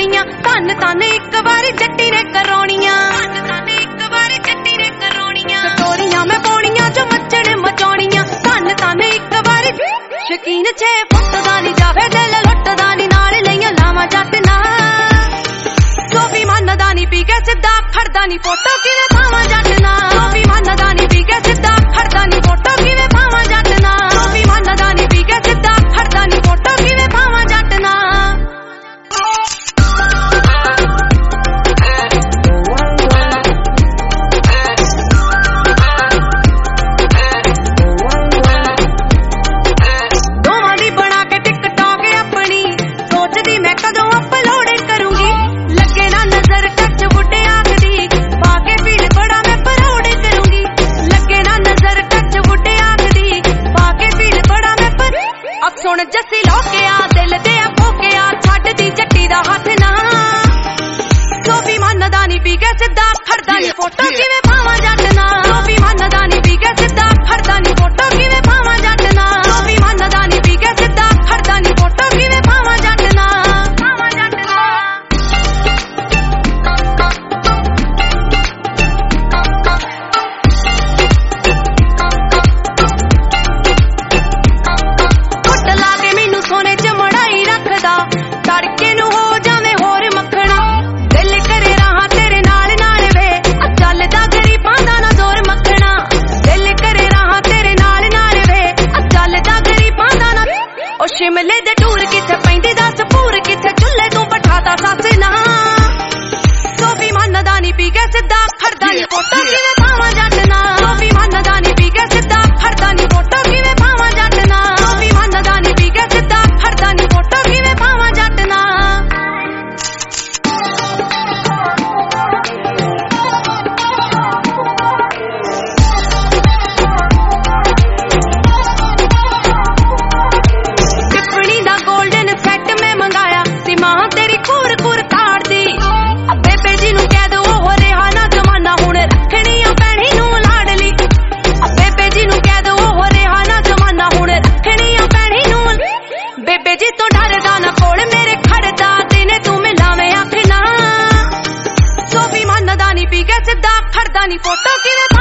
ਮਚਾਉਣੀਆਂ ਧੰਨ ਧੰਨ ਇੱਕ ਵਾਰੀ ਜੱਟੀ ਨੇ ਕਰਾਉਣੀਆਂ ਸਟੋਰੀਆਂ ਮੈਂ ਪਾਉਣੀਆਂ ਜੋ ਮੱਚਣ ਮਚਾਉਣੀਆਂ ਧੰਨ ਧੰਨ ਇੱਕ ਵਾਰੀ ਸ਼ਕੀਨ 6 ਫੁੱਟ ਦਾ ਨਹੀਂ ਜਾਵੇ ਦਿਲ ਲੁੱਟਦਾ ਨਹੀਂ ਨਾਲ ਲਈਆਂ ਲਾਵਾਂ ਜੱਟ ਨਾ ਸੋਫੀ ਮੰਨਦਾ ਨਹੀਂ ਪੀ ਕੇ ਸਿੱਧਾ ਖੜਦਾ ਨਹੀਂ ਫੋਟੋ ਕਿਵੇਂ ਪਾਵਾਂ ਜੱਟ ਨਾ ਸੋਫੀ ਮੰਨਦਾ ਨਹੀਂ ਪੀ ਕੇ ਸਿੱਧਾ ਖੜਦਾ ਨਹੀਂ ਫੋਟੋ ਕਿਵੇਂ ਪਾਵਾਂ ਜੱਟ ਨਾ ਸੋਫੀ ਮੰਨਦਾ ਨਹੀਂ ਪੀ ਕੇ ਸਿੱਧਾ ਖੜਦਾ ਨਹੀਂ ਫੋਟੋ ਕਿਵੇਂ ਪਾਵਾਂ ਜੱਟ ਨਾ ਦੋਵਾਂ ਦੀ ਬਣਾ ਕੇ ਟਿਕਟੌਕ ਆਪਣੀ ਸੋਚਦੀ ਮੈਂ ਕਦੋਂ ਅਪਲੋਡ ਕਰੂੰਗੀ ਲੱਗੇ ਨਾ ਨਜ਼ਰ ਟੱਚ ਬੁੱਢੇ ਆਖਦੀ ਪਾ ਕੇ ਫੀਲ ਬੜਾ ਮੈਂ ਪਰੌੜ ਕਰੂੰਗੀ ਲੱਗੇ ਨਾ ਨਜ਼ਰ ਟੱਚ ਬੁੱਢੇ ਆਖਦੀ ਪਾ ਕੇ ਫੀਲ ਬੜਾ ਮੈਂ ਪਰ ਅਬ ਸੁਣ ਜੱਸੀ ਲੋਕਿਆ ਦਿਲ ਤੇ ਆ ਭੋਕਿਆ ਛੱਡਦੀ ਜੱਟੀ ਦਾ ਹੱਥ ਨਾ ਸੋਫੀ ਮੰਨਦਾ ਨਹੀਂ ਪੀ ਕੇ ਸਿੱਧਾ ਖੜਦਾ ਨਹੀਂ ਫੋਟੋ ਕਿਵੇਂ ਪਾਵਾਂ ਜੱਟ ਨਾ ਸੋਫੀ ਮੰਨਦਾ ਨਹੀਂ ਪੀ ਕੇ ਸਿੱਧਾ ਖੜਦਾ ਨਹੀਂ ਫੋਟੋ ਕਿਵੇਂ ਪਾਵਾਂ ਜੱਟ ਨਾ ਸੋਫੀ ਮੰਨਦਾ ਨਹੀਂ ਪੀ ਕੇ ਸਿੱਧਾ ਖੜਦਾ ਨਹੀਂ ਫੋਟੋ ਕਿਵੇਂ ਪਾਵਾਂ ਜੱਟ ਨਾ ਕੁੱਟ ਲਾ ਕੇ ਮੈਨੂੰ ਸੋਨੇ 'ਚ ਮੜਾਈ ਰੱਖਦਾ ਤੜਕੇ ਨੂੰ ਹੋ ਜਾਵੇਂ ਹੋਰ ਮੱਖਣਾ ਦਿਲ ਕਰੇ ਰਹਾ ਤੇਰੇ ਨਾਲ ਨਾਲ ਵੇ ਚੱਲਦਾ ਗਰੀਬਾਂ ਦਾ ਨਾ ਜ਼ੋਰ ਮੱਖਣਾ ਦਿਲ ਕਰੇ ਰਹਾ ਤੇਰੇ ਨਾਲ ਨਾਲ ਵੇ ਚੱਲਦਾ ਗਰੀਬਾਂ ਦਾ ਨਾ ਉਹ ਸ਼ਿਮਲੇ ਦੇ ਟੂਰ ਕਿੱਥੇ ਪੈਂਦੀ ਦੱਸ ਪੂਰ ਕਿੱਥੇ ਚੁੱਲ੍ਹੇ ਤੂੰ ਬਿਠਾਤਾ ਸੱਸ ਨਾ ਸੋਫੀ ਮੰਨਦਾ ਨਹੀਂ ਪੀ ਕੇ ਸਿੱਧਾ ਖੜਦਾ ਨਹੀਂ ਫੋਟੋ ਕਿਵੇਂ ਪਾਵਾਂ ਜੱਟ ਨਾ ਸੋਫੀ ਮੰਨਦਾ ਨਹੀਂ ਪੀ ਕੇ ਸਿੱਧਾ ਖੜਦਾ ਨਹੀਂ ਫੋਟੋ ਕਿਵੇਂ ਪਾਵਾਂ ਜੱਟ ਨਾ ਸੋਫੀ ਮੰਨਦਾ ਨਹੀਂ ਪੀ ਕੇ ਸਿੱਧਾ ਖੜਦਾ ਨਹੀਂ ਫੋਟੋ ਕਿਵੇਂ ਪਾਵਾਂ ਜੱਟ ਨਾ ਟਿੱਪਣੀ ਦਾ 골ਡਨ ਸੈੱਟ ਮੈਂ ਮੰਗਾਇਆ ਸੀ ਮਾਂ ਤੇਰੀ ਖੂਰ ਖੂਰ ਤਾੜਦੀ ਬੇਬੇ ਜੀ ਨੂੰ ਕਹਿ ਦੋ ਉਹ ਰਿਹਾ ਨਾ ਜ਼ਮਾਨਾ ਹੁਣ ਰੱਖਣੀ ਆ ਭੈਣੀ ਨੂੰ ਲਾਡਲੀ ਬੇਬੇ ਜੀ ਨੂੰ ਕਹਿ ਦੋ ਉਹ ਰਿਹਾ ਨਾ ਜ਼ਮਾਨਾ ਹੁਣ ਰੱਖਣੀ ਆ ਭੈਣੀ ਨੂੰ ਬੇਬੇ ਜੀ ਤੋਂ ਡਰਦਾ ਨਾ ਕੋਲ ਮੇਰੇ ਖੜਦਾ ਦਿਨੇ ਤੂੰ ਮਿਲਾਵੇਂ ਅੱਖ ਨਾ ਸੋਫੀ ਮੰਨਦਾ ਨਹੀਂ ਪੀ ਕੇ ਸਿੱਧਾ ਖੜਦਾ ਨਹੀਂ ਫੋਟੋ ਕਿਵੇਂ